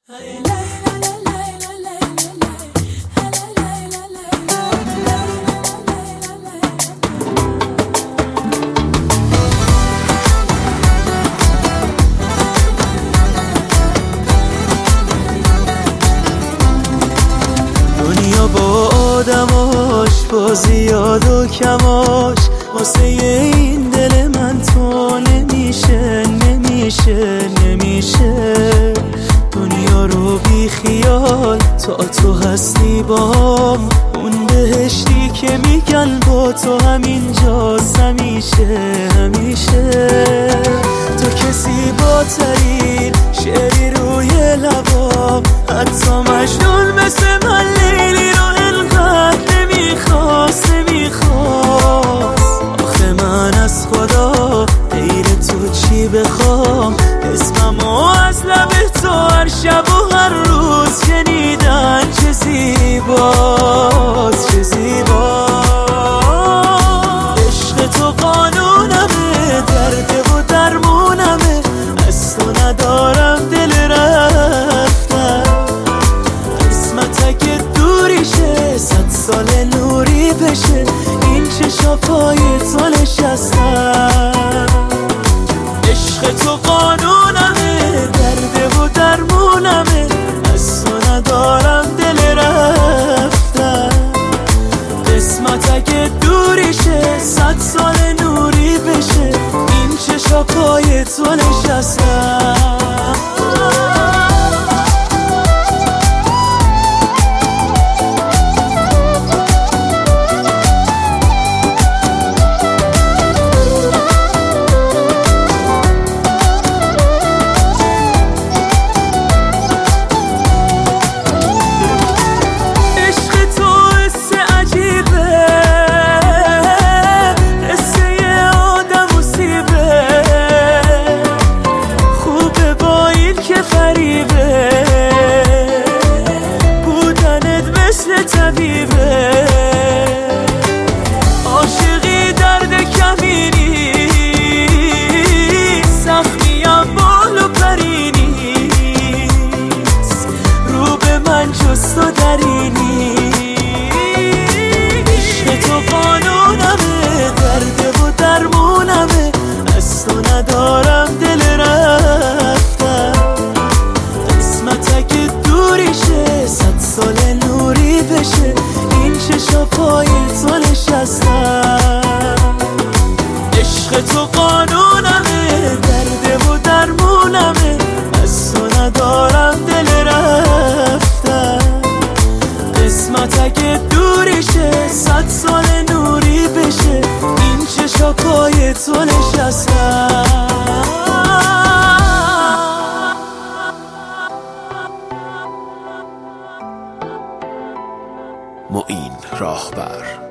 دنیا با آدماش، با زیاد و کماش، واسه این دل من تو نمیشه دنیا رو بی خیال تو هستی بام، اون بهشتی که میگن با تو همینجاست همیشه تو که زیباترین شعری روی لبام، حتی مجنون مثل من لیلی رو انقدر نمیخواست آخه من از خدا غیر تو چی بخوام؟ اسممو از لب تو هر شب و هر روز شنیدن چه زیباست عشق تو قانونمه، درد و درمونمه، از تو ندارم دل رفتن، قسمت اگه دوریشه 100 سال نوری بشه، این چشا پای تو نشستن. عشق تو قانونمه، درد و درمونمه، از تو ندارم دل رفتن، قسمت اگه دوریشه 100 سال نوری بشه، این چشا پای تو نشستن. عاشقی درد کمینی، سختیم بال و پرینیست، رو به من جز تو درینی. عشق تو قانونمه، درد و درمونمه، از تو ندارم دل رفتن، قسمت اگه دوریشه 100 سال نوری بشه، این چشا پای تو نشستن. عشق تو قانونمه، درد و درمونمه، از تو ندارم دل رفتن، قسمت اگه دوریشه 100 سال نوری بشه، این چشا پای تو نشستن. معین راهبر